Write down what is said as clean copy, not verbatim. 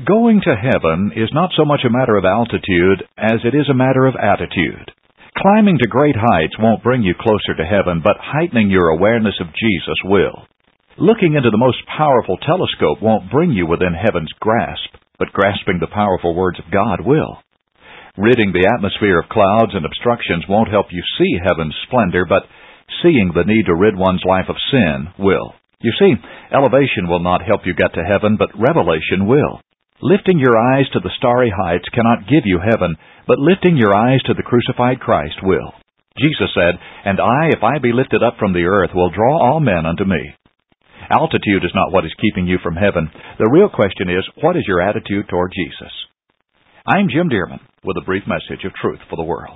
Going to heaven is not so much a matter of altitude as it is a matter of attitude. Climbing to great heights won't bring you closer to heaven, but heightening your awareness of Jesus will. Looking into the most powerful telescope won't bring you within heaven's grasp, but grasping the powerful words of God will. Ridding the atmosphere of clouds and obstructions won't help you see heaven's splendor, but seeing the need to rid one's life of sin will. You see, elevation will not help you get to heaven, but revelation will. Lifting your eyes to the starry heights cannot give you heaven, but lifting your eyes to the crucified Christ will. Jesus said, "And I, if I be lifted up from the earth, will draw all men unto me." Altitude is not what is keeping you from heaven. The real question is, what is your attitude toward Jesus? I'm Jim Dearman with a brief message of truth for the world.